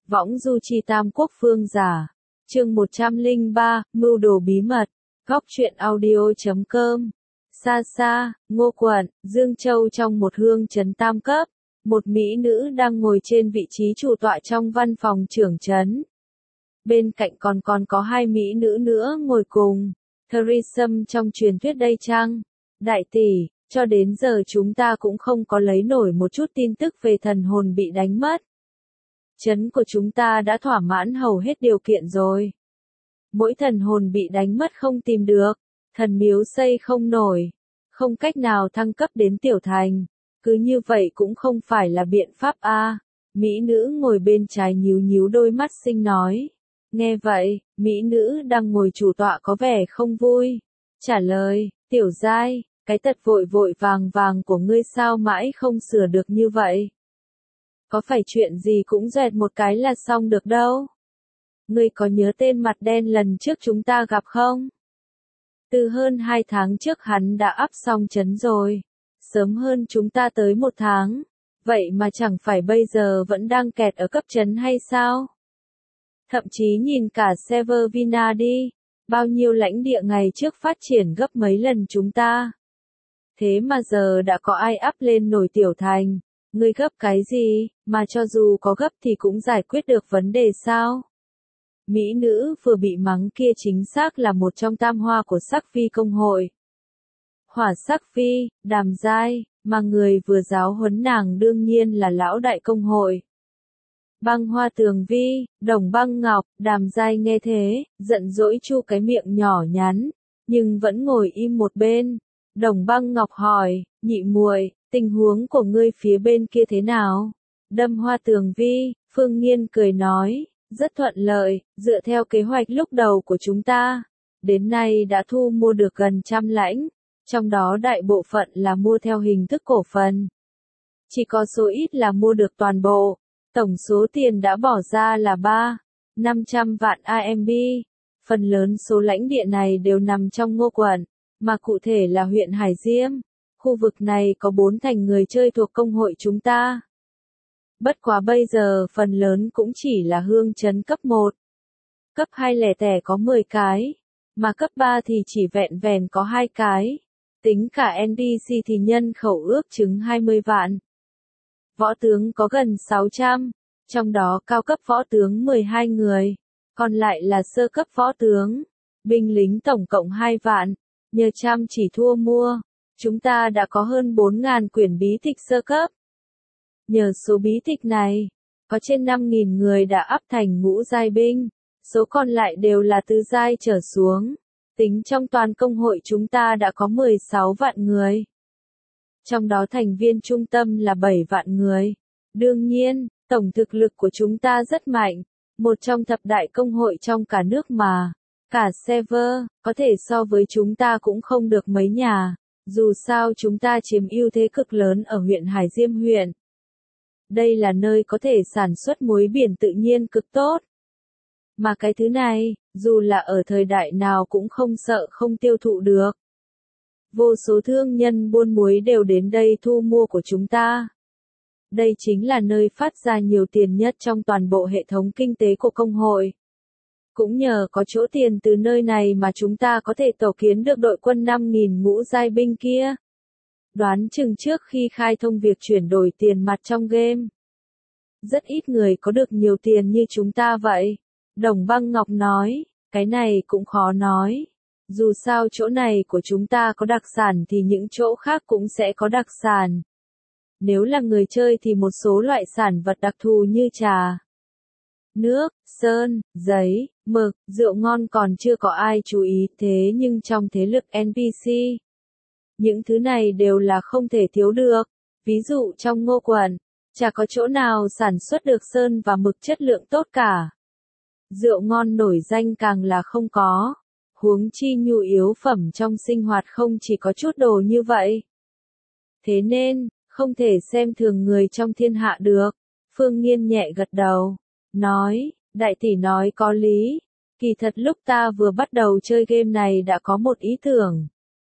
Võng du chi tam quốc phương giả. Chương 103, mưu đồ bí mật. Góc truyện audio.com. Xa xa, Ngô quận, Dương Châu trong một hương trấn tam cấp. Một mỹ nữ đang ngồi trên vị trí chủ tọa trong văn phòng trưởng trấn. Bên cạnh còn có hai mỹ nữ nữa ngồi cùng. Threesome trong truyền thuyết đây chăng? Đại tỷ, cho đến giờ chúng ta cũng không có lấy nổi một chút tin tức về thần hồn bị đánh mất. Trấn của chúng ta đã thỏa mãn hầu hết điều kiện rồi. Mỗi thần hồn bị đánh mất không tìm được, thần miếu xây không nổi, không cách nào thăng cấp đến tiểu thành. Cứ như vậy cũng không phải là biện pháp a. Mỹ nữ ngồi bên trái nhíu nhíu đôi mắt xinh nói. Nghe vậy, mỹ nữ đang ngồi chủ tọa có vẻ không vui. Trả lời, tiểu giai, cái tật vội vội vàng của ngươi sao mãi không sửa được như vậy? Có phải chuyện gì cũng dẹt một cái là xong được đâu? Ngươi có nhớ tên mặt đen lần trước chúng ta gặp không? Từ hơn 2 tháng trước hắn đã ắp xong trấn rồi. Sớm hơn chúng ta tới 1 tháng. Vậy mà chẳng phải bây giờ vẫn đang kẹt ở cấp trấn hay sao? Thậm chí nhìn cả Severvina đi. Bao nhiêu lãnh địa ngày trước phát triển gấp mấy lần chúng ta. Thế mà giờ đã có ai ắp lên nổi tiểu thành. Ngươi gấp cái gì, mà cho dù có gấp thì cũng giải quyết được vấn đề sao? Mỹ nữ vừa bị mắng kia chính xác là một trong tam hoa của sắc phi công hội. Hỏa sắc phi, Đàm Giai, mà người vừa giáo huấn nàng đương nhiên là lão đại công hội. Băng Hoa Tường Vi, Đồng Băng Ngọc, Đàm Giai nghe thế, giận dỗi chu cái miệng nhỏ nhắn, nhưng vẫn ngồi im một bên. Đồng Băng Ngọc hỏi, nhị muội, tình huống của ngươi phía bên kia thế nào? Đâm Hoa Tường Vi, Phương Nghiên cười nói, rất thuận lợi, dựa theo kế hoạch lúc đầu của chúng ta. Đến nay đã thu mua được gần 100 lãnh, trong đó đại bộ phận là mua theo hình thức cổ phần. Chỉ có số ít là mua được toàn bộ, tổng số tiền đã bỏ ra là 500 vạn AMB. Phần lớn số lãnh địa này đều nằm trong Ngô quận, mà cụ thể là huyện Hải Diêm. Khu vực này có 4 thành người chơi thuộc công hội chúng ta. Bất quá bây giờ phần lớn cũng chỉ là hương trấn cấp 1. Cấp 2 lẻ tẻ có 10 cái, mà cấp 3 thì chỉ vẹn vẹn có 2 cái. Tính cả NPC thì nhân khẩu ước chừng 20 vạn. Võ tướng có gần 600, trong đó cao cấp võ tướng 12 người, còn lại là sơ cấp võ tướng. Binh lính tổng cộng 2 vạn, nhờ chăm chỉ thua mua. Chúng ta đã có hơn 4.000 quyển bí tịch sơ cấp. Nhờ số bí tịch này, có trên 5.000 người đã ắp thành ngũ giai binh, số còn lại đều là tứ giai trở xuống. Tính trong toàn công hội chúng ta đã có 16 vạn người. Trong đó thành viên trung tâm là 7 vạn người. Đương nhiên, tổng thực lực của chúng ta rất mạnh, một trong thập đại công hội trong cả nước mà. Cả server, có thể so với chúng ta cũng không được mấy nhà. Dù sao chúng ta chiếm ưu thế cực lớn ở huyện Hải Diêm huyện. Đây là nơi có thể sản xuất muối biển tự nhiên cực tốt. Mà cái thứ này, dù là ở thời đại nào cũng không sợ không tiêu thụ được. Vô số thương nhân buôn muối đều đến đây thu mua của chúng ta. Đây chính là nơi phát ra nhiều tiền nhất trong toàn bộ hệ thống kinh tế của công hội. Cũng nhờ có chỗ tiền từ nơi này mà chúng ta có thể tổ kiến được đội quân 5.000 ngũ giai binh kia. Đoán chừng trước khi khai thông việc chuyển đổi tiền mặt trong game, rất ít người có được nhiều tiền như chúng ta vậy. Đồng Băng Ngọc nói, cái này cũng khó nói. Dù sao chỗ này của chúng ta có đặc sản thì những chỗ khác cũng sẽ có đặc sản. Nếu là người chơi thì một số loại sản vật đặc thù như trà, nước, sơn, giấy, mực, rượu ngon còn chưa có ai chú ý, thế nhưng trong thế lực NPC, những thứ này đều là không thể thiếu được. Ví dụ trong Ngô quận, chả có chỗ nào sản xuất được sơn và mực chất lượng tốt cả. Rượu ngon nổi danh càng là không có. Huống chi nhu yếu phẩm trong sinh hoạt không chỉ có chút đồ như vậy. Thế nên, không thể xem thường người trong thiên hạ được. Phương Nghiên nhẹ gật đầu, nói, đại tỷ nói có lý. Kỳ thật lúc ta vừa bắt đầu chơi game này đã có một ý tưởng.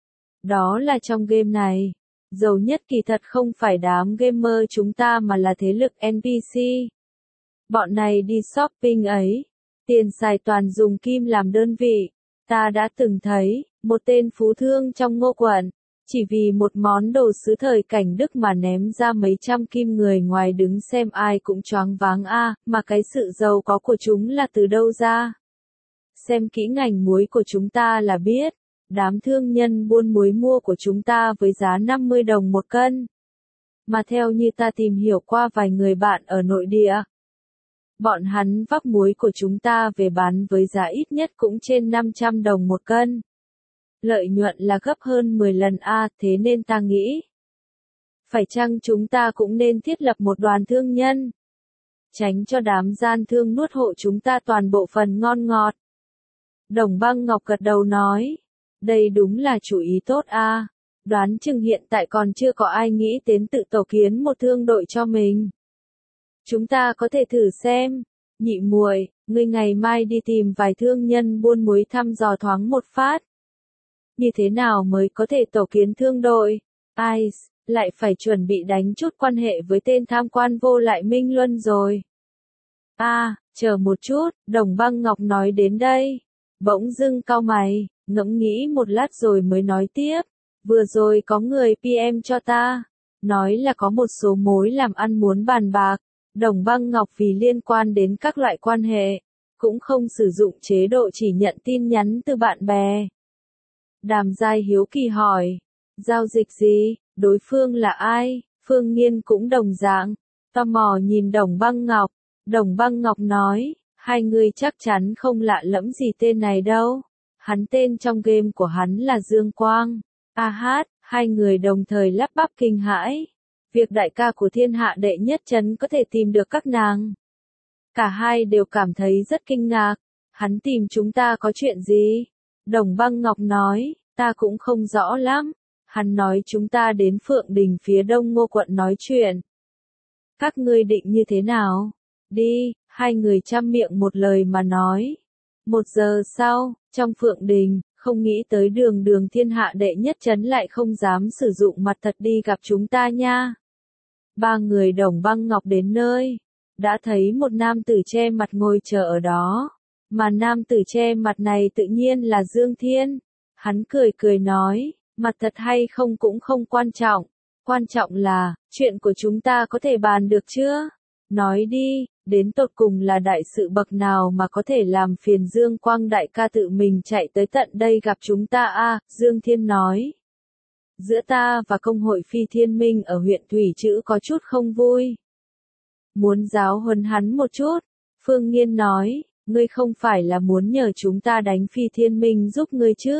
Đó là trong game này, giàu nhất kỳ thật không phải đám gamer chúng ta mà là thế lực NPC. Bọn này đi shopping ấy, tiền xài toàn dùng kim làm đơn vị. Ta đã từng thấy, một tên phú thương trong Ngô Quận, chỉ vì một món đồ sứ thời cảnh Đức mà ném ra mấy trăm kim, người ngoài đứng xem ai cũng choáng váng a, mà cái sự giàu có của chúng là từ đâu ra? Xem kỹ ngành muối của chúng ta là biết, đám thương nhân buôn muối mua của chúng ta với giá 50 đồng một cân. Mà theo như ta tìm hiểu qua vài người bạn ở nội địa, bọn hắn vác muối của chúng ta về bán với giá ít nhất cũng trên 500 đồng một cân. Lợi nhuận là gấp hơn 10 lần a, thế nên ta nghĩ, phải chăng chúng ta cũng nên thiết lập một đoàn thương nhân, tránh cho đám gian thương nuốt hộ chúng ta toàn bộ phần ngon ngọt. Đồng Băng Ngọc gật đầu nói, đây đúng là chủ ý tốt a. Đoán chừng hiện tại còn chưa có ai nghĩ đến tự tổ kiến một thương đội cho mình. Chúng ta có thể thử xem. Nhị muội, ngươi ngày mai đi tìm vài thương nhân buôn muối thăm dò thoáng một phát. Như thế nào mới có thể tổ kiến thương đội? Ai, lại phải chuẩn bị đánh chút quan hệ với tên tham quan vô lại Minh Luân rồi. Chờ một chút, Đồng Băng Ngọc nói đến đây. Bỗng dưng cau mày, ngẫm nghĩ một lát rồi mới nói tiếp. Vừa rồi có người PM cho ta, nói là có một số mối làm ăn muốn bàn bạc. Đồng Băng Ngọc vì liên quan đến các loại quan hệ, cũng không sử dụng chế độ chỉ nhận tin nhắn từ bạn bè. Đàm Giai hiếu kỳ hỏi, giao dịch gì, đối phương là ai? Phương Nghiên cũng đồng dạng, tò mò nhìn Đồng Băng Ngọc. Đồng Băng Ngọc nói, hai người chắc chắn không lạ lẫm gì tên này đâu. Hắn tên trong game của hắn là Dương Quang. Hai người đồng thời lắp bắp kinh hãi. Việc đại ca của thiên hạ đệ nhất trấn có thể tìm được các nàng. Cả hai đều cảm thấy rất kinh ngạc. Hắn tìm chúng ta có chuyện gì? Đồng Băng Ngọc nói, ta cũng không rõ lắm. Hắn nói chúng ta đến Phượng Đình phía đông Ngô Quận nói chuyện. Các ngươi định như thế nào? Đi, hai người chăm miệng một lời mà nói. 1 giờ sau, trong Phượng Đình, không nghĩ tới đường thiên hạ đệ nhất trấn lại không dám sử dụng mặt thật đi gặp chúng ta nha. Ba người Đồng Băng Ngọc đến nơi, đã thấy một nam tử che mặt ngồi chờ ở đó. Mà nam tử che mặt này tự nhiên là Dương Thiên. Hắn cười nói, mặt thật hay không cũng không quan trọng. Quan trọng là, chuyện của chúng ta có thể bàn được chưa? Nói đi, đến tột cùng là đại sự bậc nào mà có thể làm phiền Dương Quang đại ca tự mình chạy tới tận đây gặp chúng ta Dương Thiên nói. Giữa ta và công hội Phi Thiên Minh ở huyện Thủy Trữ có chút không vui. Muốn giáo huấn hắn một chút, Phương Nghiên nói, ngươi không phải là muốn nhờ chúng ta đánh Phi Thiên Minh giúp ngươi chứ?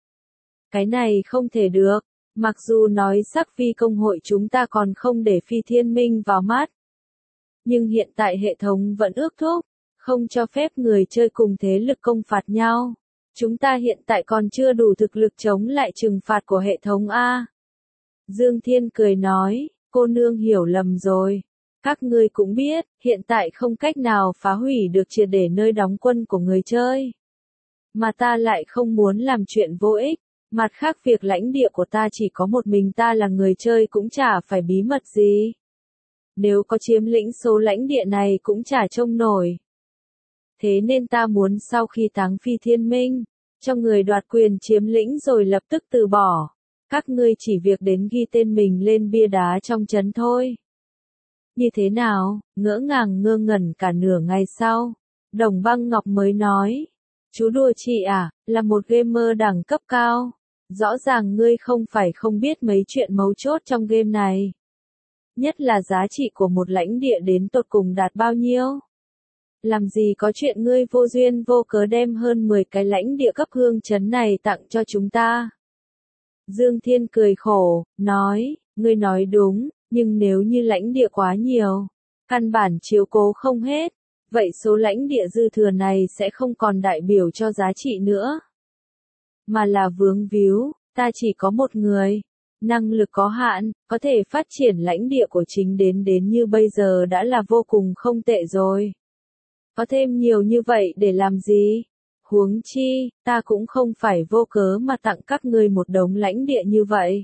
Cái này không thể được, mặc dù nói sắc vi công hội chúng ta còn không để Phi Thiên Minh vào mắt. Nhưng hiện tại hệ thống vẫn ước thúc, không cho phép người chơi cùng thế lực công phạt nhau. Chúng ta hiện tại còn chưa đủ thực lực chống lại trừng phạt của hệ thống A. Dương Thiên cười nói, cô nương hiểu lầm rồi. Các ngươi cũng biết, hiện tại không cách nào phá hủy được triệt để nơi đóng quân của người chơi. Mà ta lại không muốn làm chuyện vô ích. Mặt khác việc lãnh địa của ta chỉ có một mình ta là người chơi cũng chả phải bí mật gì. Nếu có chiếm lĩnh số lãnh địa này cũng chả trông nổi. Thế nên ta muốn sau khi thắng Phi Thiên Minh, cho người đoạt quyền chiếm lĩnh rồi lập tức từ bỏ. Các ngươi chỉ việc đến ghi tên mình lên bia đá trong trấn thôi. Như thế nào? Ngỡ ngàng ngơ ngẩn cả nửa ngày sau, Đồng Băng Ngọc mới nói. Chú đùa chị à, là một gamer đẳng cấp cao. Rõ ràng ngươi không phải không biết mấy chuyện mấu chốt trong game này. Nhất là giá trị của một lãnh địa đến tột cùng đạt bao nhiêu. Làm gì có chuyện ngươi vô duyên vô cớ đem hơn 10 cái lãnh địa cấp hương trấn này tặng cho chúng ta. Dương Thiên cười khổ, nói, ngươi nói đúng, nhưng nếu như lãnh địa quá nhiều, căn bản chiếu cố không hết, vậy số lãnh địa dư thừa này sẽ không còn đại biểu cho giá trị nữa. Mà là vướng víu, ta chỉ có một người. Năng lực có hạn, có thể phát triển lãnh địa của chính đến như bây giờ đã là vô cùng không tệ rồi. Có thêm nhiều như vậy để làm gì? Huống chi, ta cũng không phải vô cớ mà tặng các ngươi một đống lãnh địa như vậy.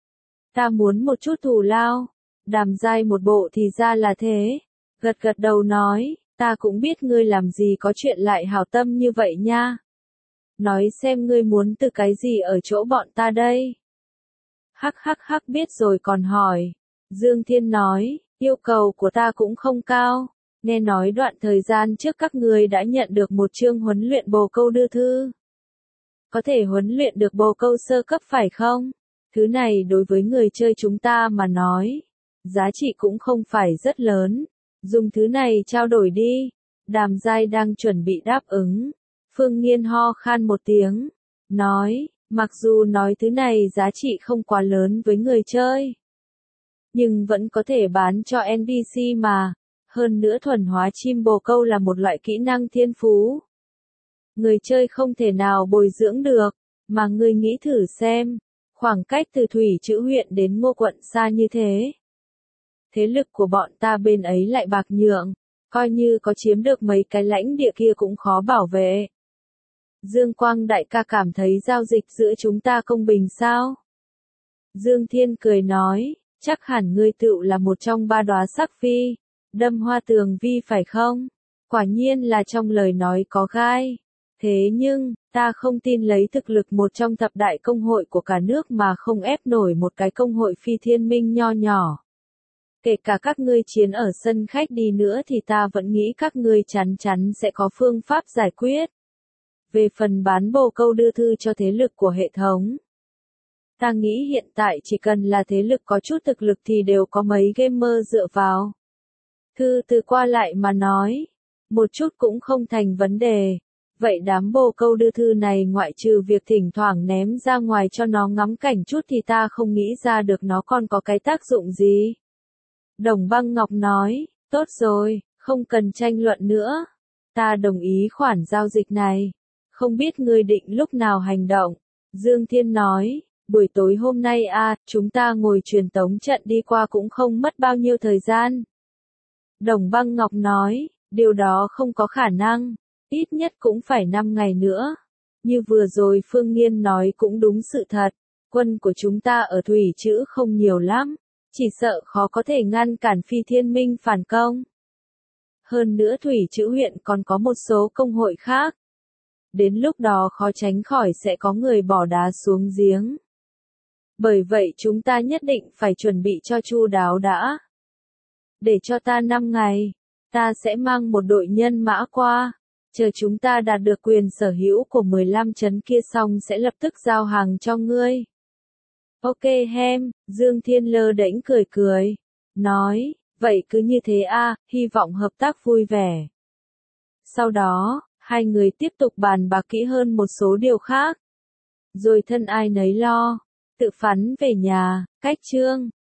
Ta muốn một chút thù lao. Đàm Giai một bộ thì ra là thế. Gật đầu nói, Ta cũng biết ngươi làm gì có chuyện lại hảo tâm như vậy nha. Nói xem ngươi muốn từ cái gì ở chỗ bọn ta đây? Hắc hắc hắc biết rồi còn hỏi. Dương Thiên nói, yêu cầu của ta cũng không cao. Nghe nói đoạn thời gian trước các ngươi đã nhận được một chương huấn luyện bồ câu đưa thư. Có thể huấn luyện được bồ câu sơ cấp phải không? Thứ này đối với người chơi chúng ta mà nói, giá trị cũng không phải rất lớn. Dùng thứ này trao đổi đi. Đàm Giai đang chuẩn bị đáp ứng. Phương Nghiên ho khan một tiếng. Nói, mặc dù nói thứ này giá trị không quá lớn với người chơi. Nhưng vẫn có thể bán cho NPC mà. Hơn nữa thuần hóa chim bồ câu là một loại kỹ năng thiên phú. Người chơi không thể nào bồi dưỡng được. Mà ngươi nghĩ thử xem. Khoảng cách từ Thủy Trữ huyện đến Ngô quận xa như thế. Thế lực của bọn ta bên ấy lại bạc nhượng. Coi như có chiếm được mấy cái lãnh địa kia cũng khó bảo vệ. Dương Quang đại ca cảm thấy giao dịch giữa chúng ta công bình sao? Dương Thiên cười nói, chắc hẳn ngươi tựu là một trong ba đóa sắc phi, đâm hoa tường vi phải không? Quả nhiên là trong lời nói có gai. Thế nhưng, ta không tin lấy thực lực một trong thập đại công hội của cả nước mà không ép nổi một cái công hội phi thiên minh nho nhỏ. Kể cả các ngươi chiến ở sân khách đi nữa thì ta vẫn nghĩ các ngươi chắn chắn sẽ có phương pháp giải quyết. Về phần bán bồ câu đưa thư cho thế lực của hệ thống. Ta nghĩ hiện tại chỉ cần là thế lực có chút thực lực thì đều có mấy gamer dựa vào. Thư từ qua lại mà nói. Một chút cũng không thành vấn đề. Vậy đám bồ câu đưa thư này ngoại trừ việc thỉnh thoảng ném ra ngoài cho nó ngắm cảnh chút thì ta không nghĩ ra được nó còn có cái tác dụng gì. Đồng Băng Ngọc nói, tốt rồi, không cần tranh luận nữa. Ta đồng ý khoản giao dịch này. Không biết ngươi định lúc nào hành động. Dương Thiên nói, buổi tối hôm nay chúng ta ngồi truyền tống trận đi qua cũng không mất bao nhiêu thời gian. Đồng Băng Ngọc nói, điều đó không có khả năng. Ít nhất cũng phải 5 ngày nữa. Như vừa rồi Phương Nghiên nói cũng đúng sự thật. Quân của chúng ta ở Thủy Trữ không nhiều lắm. Chỉ sợ khó có thể ngăn cản Phi Thiên Minh phản công. Hơn nữa Thủy Trữ huyện còn có một số công hội khác. Đến lúc đó khó tránh khỏi sẽ có người bỏ đá xuống giếng. Bởi vậy chúng ta nhất định phải chuẩn bị cho chu đáo đã. Để cho ta 5 ngày, ta sẽ mang một đội nhân mã qua. Chờ chúng ta đạt được quyền sở hữu của 15 trấn kia xong sẽ lập tức giao hàng cho ngươi. Ok hem, Dương Thiên lơ đễnh cười cười. Nói, vậy cứ như thế hy vọng hợp tác vui vẻ. Sau đó, hai người tiếp tục bàn bạc kỹ hơn một số điều khác. Rồi thân ai nấy lo, tự phắn về nhà, cách chương.